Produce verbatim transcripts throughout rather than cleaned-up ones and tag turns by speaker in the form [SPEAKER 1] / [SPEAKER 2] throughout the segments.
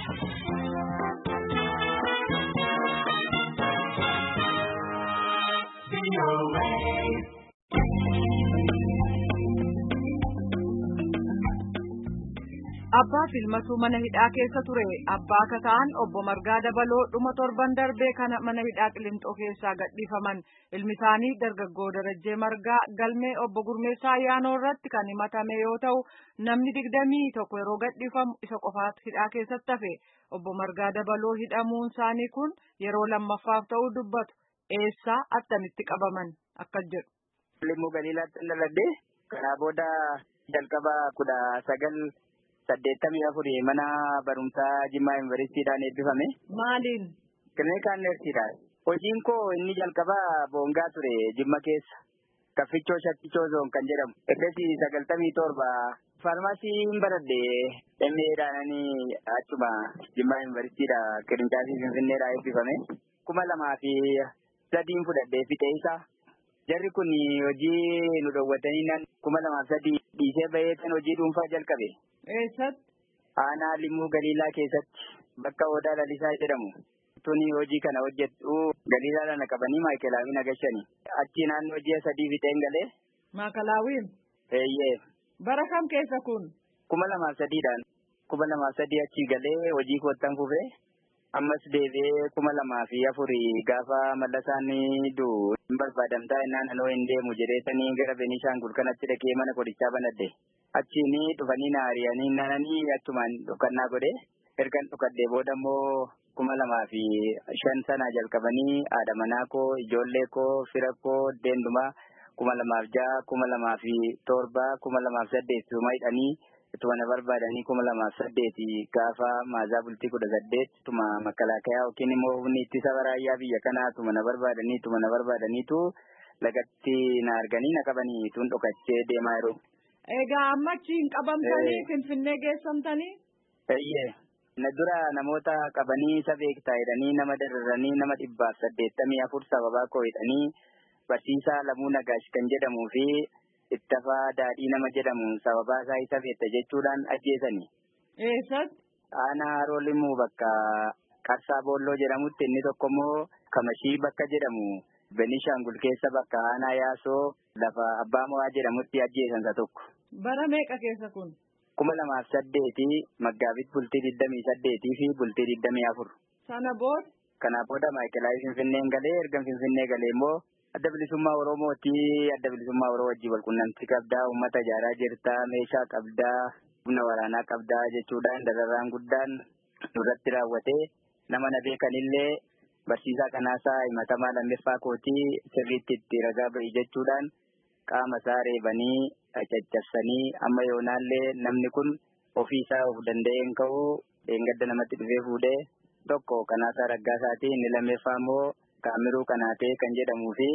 [SPEAKER 1] Abbaa filmatu mana hidhaa keessa ture. Abbaa akka ta'an obbo Margaa Dabaloo dhuma torban darbee kana mana hidhaa Qilinxoo keessaa gadhiifaman. Ilmi isaanii dargaggoo Darajjee Margaa galmee obbo Gurmeessaa Ayyaanoo irratti kan himatame yoo ta'u, namni digdamii tokko yeroo gadhiifamu isa qofaatu hidhaa keessatti hafe. Obbo Margaa Dabaloo hidhamuun isaanii kun yeroo lammaffaaf ta'uu dubbatu. Eessaa attamitti qabaman akkas jedhu.
[SPEAKER 2] Limmuu Galiilaatti dhaladhee karaa booda jalqaba kudha sagal saddeettamii afurii mana barumsaa Jimmaa Yuunivarsiitiidhaan eebbifame.
[SPEAKER 1] Maaliin?
[SPEAKER 2] Kiliinikaan neersiidhaan. Hojiin koo inni jalqabaa boongaa ture Jimma keessa. Kaffichoo Shattichoo Zoon kan jedhamu. Eddasi sagaltamii torba faarmaasiin baradhe emmeedhaananii achuma Jimmaa Yuunivarsiitiidha qirincaafi Finfinneedhaa eebbifame. Kuma lamaa fi sadiin fudhadhee fixee isaa. Jarri kun hojii nu dhoowwatanii kuma lamaaf sadii dhiisee bahee kan hojii dhuunfaa jalqabe.
[SPEAKER 1] Eessatti?
[SPEAKER 2] Aanaa Limmuu Galiilaa keessatti bakka Odaa Lalisaa jedhamu. Tuni hojii kana hojjetu Galiilaadhaan qabanii Maayikelaawwiin agashanii. Achi naannoo ji'a sadii fixeen galee.
[SPEAKER 1] Maayikelaawwiin?
[SPEAKER 2] Eeyyee.
[SPEAKER 1] Bara kam keessa kun?
[SPEAKER 2] Kuma lamaaf sadiidhaan. Kuma lamaaf sadii achi galee hojii koottan fufee. Ammas deebi'ee kuma lamaa fi afurii gaafa mallasaan du'u hin barbaadamtaa innaan anoo hin deemu jedheetanii gara Beenishaangul kanatti dhaqee mana qorichaa banadhe. Achiin dhufanii na ari'anii naannanii achumaan dhokannaa godhe. Ergan dhokadhee booda immoo kuma lamaa fi shan sana jalqabanii haadha manaa koo, ijoollee koo, fira koo, deendumaa kuma lamaaf ja'a, kuma lamaa fi torba, kuma lamaaf saddeet tuma hidhanii tuma na barbaadanii kuma lamaaf saddeeti gaafa maazaa bultii kudha saddeet tuma makalaakaa yookiin immoo humni ittisa waraayyaa biyya kanaa tuma na barbaadanii tuma na barbaadaniitu lagatti na arganii na qabanii tun dhokachee deemaa jiru.
[SPEAKER 1] Egaa amma achiin qabamtanii Finfinnee geessamtanii?
[SPEAKER 2] Eeyyee. Na dura namoota qabanii isa beektaa jedhanii nama dararanii nama dhibbaaf saddeettamii afur sababaa koo hidhanii barsiisaa Lamuu Nagaash kan jedhamuu fi Ittafaa Daadhii nama jedhamu sababaa isaa isa beekta jechuudhaan ajjeesanii.
[SPEAKER 1] Eessatti?
[SPEAKER 2] Aanaa Haroo Limmuu bakka Qarsaa Boolloo jedhamutti inni tokko immoo Kamashii bakka jedhamu Beenishaangul keessa bakka Aanaa Yaasoo lafa Abbaa Mo'aa jedhamutti ajjeesansa tokko.
[SPEAKER 1] Bara meeqa keessa kun?
[SPEAKER 2] Kuma lamaaf saddeetii Maggaabit bultii digdamii saddeetii fi bultii digdamii afur.
[SPEAKER 1] Sana booda?
[SPEAKER 2] Kana booda Maayikelaawii Finfinneen galee erga Finfinnee galee immoo adda bilisummaa Oromootii adda bilisummaa Oromoo wajjin walqunnamtii qabdaa, uummata ijaaraa jirtaa, meeshaa qabdaa, humna waraanaa qabdaa jechuudhaan dararaan guddaan nurratti raawwatee nama na beekanillee barsiisaa kanaasaa himatamaa lammeeffaa kootii sirriitti itti ragaa ba'ii jechuudhaan qaama isaa reebanii caccabsanii amma yoonaallee namni kun ofii isaa of danda'ee hin ka'u dheengadda namatti dhufee fuudhee tokko kanaasaa Raggaasaatii inni lammeeffaa immoo Kaamiruu Kanaatee kan jedhamuu fi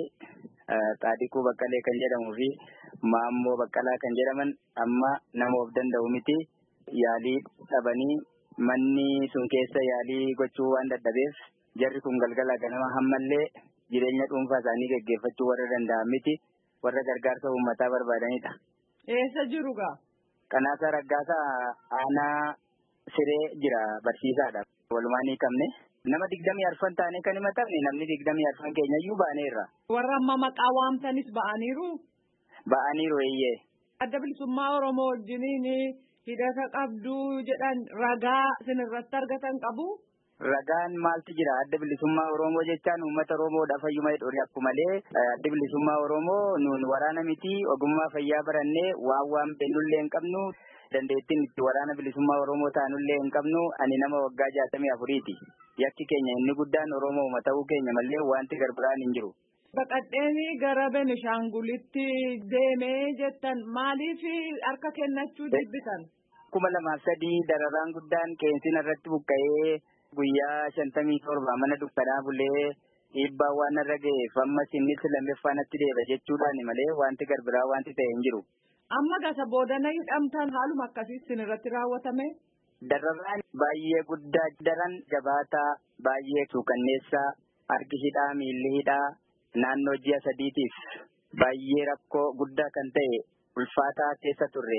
[SPEAKER 2] Xaadiquu Baqqalee kan jedhamuu fi Maammoo Baqqalaa kan jedhaman amma nama of danda'u miti yaalii dhabanii manni sun keessa yaalii gochuu waan dadhabeef jarri kun galgala ganama hammallee jireenya dhuunfaa isaanii gaggeeffachuu warra danda'an miti warra gargaarsa uummataa barbaadanidha.
[SPEAKER 1] Eessa jiru gaa?
[SPEAKER 2] Kanaasaa Raggaasaa aanaa Siree jira barsiisaadha. Walumaan ni qabne. Nama digdamii arfan taanee kan himatamne namni digdamii arfan keenyayyuu ba'aneerra.
[SPEAKER 1] Warra amma maqaa waamtanis ba'aniiru?
[SPEAKER 2] Ba'aniiru eeyyee.
[SPEAKER 1] Adda bilisummaa Oromoo wajjiniin hidhata qabduu jedhan ragaa isinirratti argatan qabu?
[SPEAKER 2] Ragaan maaltu jira? Adda bilisummaa Oromoo jechaan uummata Oromoodhaaf fayyuma hidhoori akkuma malee adda bilisummaa Oromoo nuun waraana miti ogummaa fayyaa barannee waan waan beennullee hin qabnu. Dandeettiin itti waraana bilisummaa Oromoo taanullee hin qabnu ani nama waggaa jaatamii afuriiti. Yakki keenya inni guddaan Oromoo ta'uu keenya malee wanti garbiraan hin jiru.
[SPEAKER 1] Baqadheenii gara Beenishaangulitti deemee jettan maaliif harka kennachuu dibbitan?
[SPEAKER 2] Kuma lamaaf sadii dararaan guddaan qeensin irratti buqqa'ee guyyaa shantamii torba mana dukkanaa bulee dhiibbaa waan irra ga'eef ammas innis lammeeffaa natti deeba jechuudhaan malee wanti garbiraa wanti ta'e hin jiru.
[SPEAKER 1] Amma gasa boodana hidhamtan haaluma akkasii isin irratti raawwatame?
[SPEAKER 2] Dararaan baay'ee guddaa daran jabaataa baay'ee suukanneessaa harki hidhaa miilli hidhaa naannoo ji'a sadiitiif baay'ee rakkoo guddaa kan ta'e ulfaataa keessa turre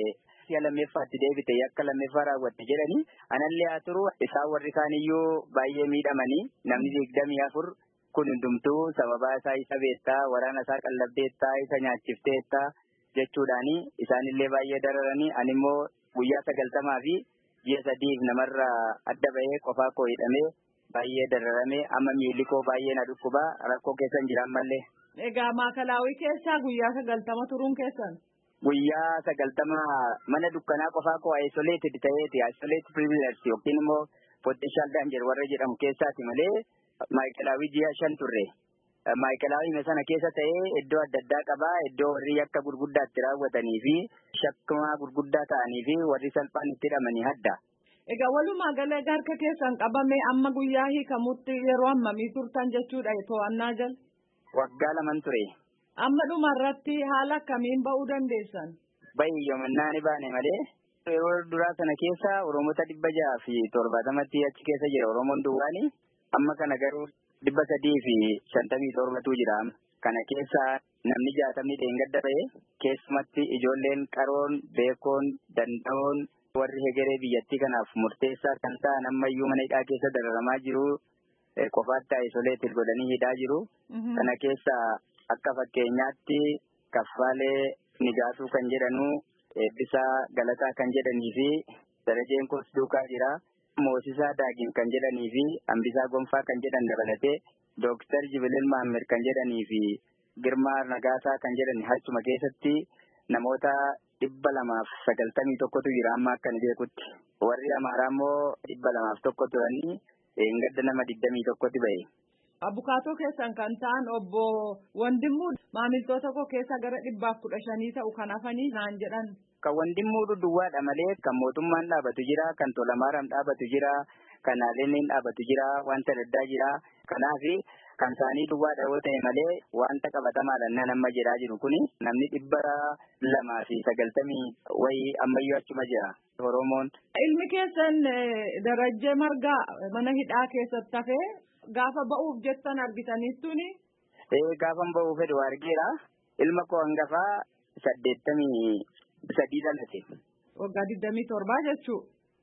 [SPEAKER 2] si'a lammeeffaatti deebite yakka lammeeffaa raawwatte jedhanii anallee haa turu isaan warri kaaniyyuu baay'ee miidhamanii namni digdamii afur kun hundumtuu sababaa isaa isa beektaa waraana isaa qallabdeettaa isa nyaachifteettaa jechuudhaani isaanillee baay'ee dararanii animmoo guyyaa sagaltamaa fi ji'a sadiif namarraa adda bahee qofaa koo hidhamee baay'ee dararamee amma miilli koo baay'ee na dhukkubaa rakkoo keessan jiran mallee.
[SPEAKER 1] Egaa maakalaawii keessaa guyyaa sagaltama turuun keessan?
[SPEAKER 2] Guyyaa sagaltama mana dukkanaa qofaa koo isolated ta'eeti isolated prisoners yookiin immoo potential danger warra jedhamu keessaati malee maakalaawii ji'a shan turre. Maakalaawii sana keessa ta'ee iddoo adda addaa qabaa iddoo warri yakka gurguddaatti raawwatanii fi shakkamaa gurguddaa ta'anii fi warri salphaan itti hidhamanii adda.
[SPEAKER 1] Egaa walumaa galee harka keessan qabame amma guyyaa hiikamutti yeroo ammamii turtan jechuudha to'annaa jala?
[SPEAKER 2] Waggaa laman ture.
[SPEAKER 1] Amma dhumarratti haala akkamiin ba'uu dandeessan?
[SPEAKER 2] Baay'ee ni baane malee yeroo duraa sana keessa Oromoota dhibba jaha fi torbaatamatti achi keessa jira Oromoon duwwaani amma kana garuu dhibba sadii fi shantamii torbatu jira. Kana keessa namni jaatamni dheengadda ba'e keessumatti ijoolleen qaroon beekoon danda'oon warri hegeree biyyattii kanaaf murteessaa kan ta'an ammayyuu mana hidhaa keessa dararamaa jiru qofaatti isoleetir godhanii hidhaa jiru. Kana keessa akka fakkeenyaatti Kaffaalee Nigaasuu kan jedhanu Eebbisaa Galataa kan jedhanii fi Darajeen Kos Duukaa jira. Moosisaa Daagin kan jedhanii fi Ambisaa Gonfaa kan jedhan dabalatee Dooktar Jibilil Maamir kan jedhanii fi Girmaa Nagaasaa kan jedhan hachuma keessatti namoota dhibba lamaaf sagaltamii tokkotu jira amma akka ni beekutti. Warri Amaaraa immoo dhibba lamaaf tokko turanii gadda nama digdamii tokkotti ba'e.
[SPEAKER 1] Abukaatoo keessan kan ta'an obbo Wandimuu maamiltoota koo keessa gara dhibbaaf kudha shanii ta'u kan hafanii naan jedhan.
[SPEAKER 2] Kan Wandimuu duwwaadha malee kan mootummaan dhaabatu jira, kan Tolamaaram dhaabatu jira, kan Aleeneen dhaabatu jira, wanta addaa jira. Kanaaf kan isaanii duwwaadha yoo ta'e malee wanta qabatamaadhaan nan amma jedhaa jiru kuni namni dhibba lamaa fi sagaltamii wayii ammayyuu achuma jira Oromoon.
[SPEAKER 1] Ilmi keessan Darajjee Margaa mana hidhaa keessatti hafee gaafa ba'uuf jettan argitanittuni?
[SPEAKER 2] Ee gaafan ba'uuf fedhu argeera. Ilma koo hangafaa saddeettamii sadii dhalate.
[SPEAKER 1] Waggaa digdamii torbaa jechuu?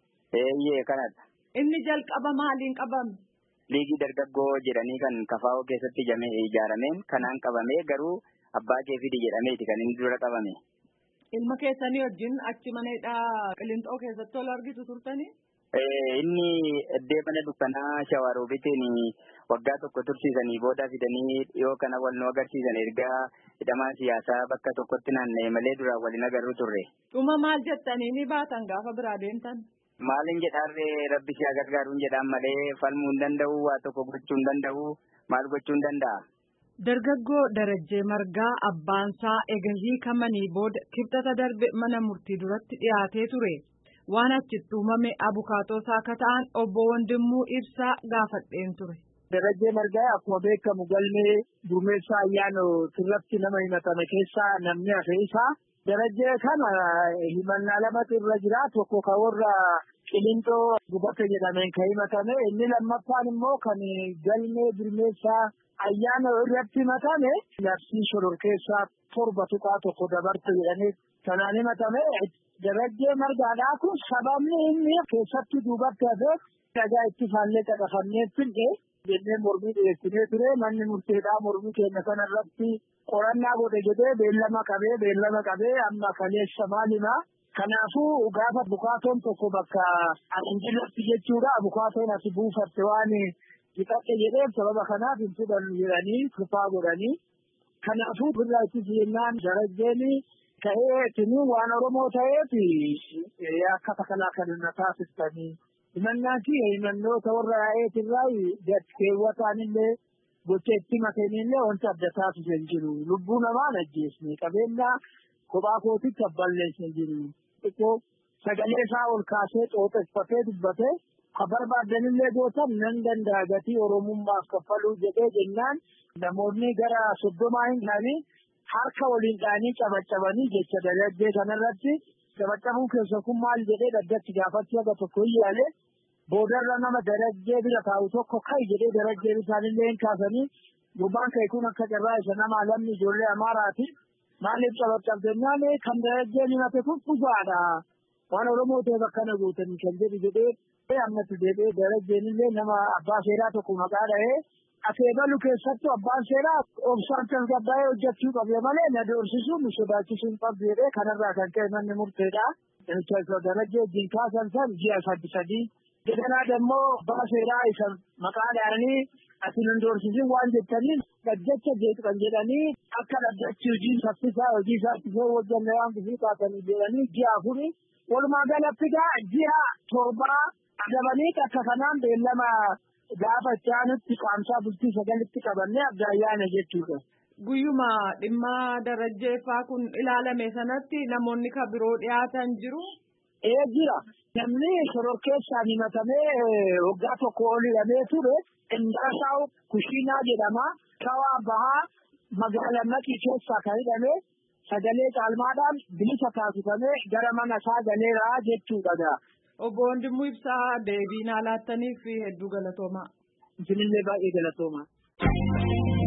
[SPEAKER 2] Eeyyee kanadha.
[SPEAKER 1] Inni jalqaba maaliin qabame?
[SPEAKER 2] Liigii dargaggoo jedhanii kan Kafaawoo keessatti ijaarameen kanaan qabamee garuu abbaa kee fidi jedhameeti kan inni dura qabame.
[SPEAKER 1] Ilma keessanii wajjin achi mana hidhaa Qilintoo keessatti ol argitu turtanii?
[SPEAKER 2] Inni iddoo mana dukkanaa Shawaroobitiin waggaa tokko tursiisanii booda fidanii dhiyoo kana wal nu agarsiisan ergaa hidhamaa siyaasaa bakka tokkotti naanna'e malee duraan waliin agarru turre.
[SPEAKER 1] Dhuma maal jettanii ni baatan gaafa biraa deemtan?
[SPEAKER 2] Maalin jedhaarree rabbi si gargaaruun jedhaan malee falmuu hin danda'u waa tokko gochuu hin danda'u maal gochuu hin danda'a.
[SPEAKER 1] Dargaggoo Darajjee Margaa abbaansaa eeganii kamanii booda kibxata darbe mana murtii duratti dhiyaatee ture. Waan achitti uumame abukaatoo isaa akka ta'an obbo Wandimuu Ibsaa gaafadheen ture.
[SPEAKER 3] Darajjee Margaa akkuma beekamu galmee gurmeessaa ayyaana irratti nama himatame keessaa namni hafe isaa Darajjee kana himannaa lamatu irra jira. Tokko kan warra Qilintoo gubate jedhameen kan himatame inni lammaffaan immoo kan galmee gurmeessaa ayyaana irratti himatame labsii shororkeessaa torba tuqaa tokko dabarte jedhanii kanaan himatame. Darajjee Margaadhaa kun sababni inni keessatti duubatti hafeef dhagaa itti faallee caqafannee finne jennee mormii dhiyeessinee ture. Manni murteedhaa mormii keenya kana irratti qorannaa godhe jedhee beellama qabee beellama qabee amma kaleessa maalima. Kanaafuu gaafa abukaatoon tokko bakka Anjilatti jechuudha abukaatoon ati buufatte waan qixatte jedheef sababa kanaaf hin fudhannu jedhanii fufaa godhanii. Kanaafuu birraa itti jennaan Darajjeen Ka'ee tuni waan Oromoo ta'eef akka takalaa kan na taasistanii himannaan fi himannoota warra yaa'eetirraa keewwataan illee gocha itti makeen illee wanta adda taasisu hin jiru. Lubbuu namaa ajjeesne qabeenya kophaa kootitti abballeesne jiru. Xiqqoo sagalee isaa ol kaasee xooxeffatee dubbatee kan barbaadan illee gootan nan danda'a gatii Oromummaaf kaffaluu jedhee jennaan namoonni gara soddomaa hin taane harka waliin dhaanii cabaccabanii jecha Darajjee kanarratti cabaccabuu keessa kun maal jedhee daddatti gaafachuu akka tokko hin yaale boodarra nama Darajjee bira taa'u tokko kai jedhee Darajjee isaanillee hin kaasanii gubbaan ka'e kun akka carraa isa nama lamni ijoollee Amaaraati maaliif cabaccabdennaan kan Darajjeen himate kun kufaadha waan Oromoo ta'e bakka na guutanii kan jedhu jedhee ammatti deebi'ee Darajjeen illee nama abbaa seeraa tokko maqaa dha'ee akeekalu keessattuu abbaan seeraa obsaan tasgabbaa'ee hojjechuu qabee malee na doorsisuu nu sodaachisuu hin qabdu jedhee kanarraa kan ka'e manni murteedha. Darajjee wajjin kaasan san ji'a sadii sadii. Ganaa dammoo abbaa seeraa isa maqaa dha'anii ati nu doorsisin waan jettaniin dhaddacha jeetu kan jedhanii akka dhaddachi hojii saffisaa hojii isaatti soo hojjanne waan gufuu kaasanii jedhanii ji'a afuri walumaa galatti gaa ji'a torbaa adabanii akka kanaan beellama gaafachaa nutti qaamsaa bultii sagalitti qabannee abdii ayyaana jechuudha.
[SPEAKER 1] Guyyuma dhimma Darajjeeffaa kun ilaalame sanatti namoonni kan biroo dhiyaatan jiru.
[SPEAKER 3] Ee jira. Namni shororkeessaan himatamee waggaa tokko ol hidhamee ture Indaasaw Kushiinaa jedhama. Shawaa Bahaa magaalaa Naqii keessaa kan hidhame sagalee caalmaadhaan bilisa taasifamee gara mana isaa galeeraa jechuudha.
[SPEAKER 1] Obbo Wandimuu Ibsaa deebii naa laattaniif hedduu galatoomaa.
[SPEAKER 3] Isinillee baay'ee galatoomaa.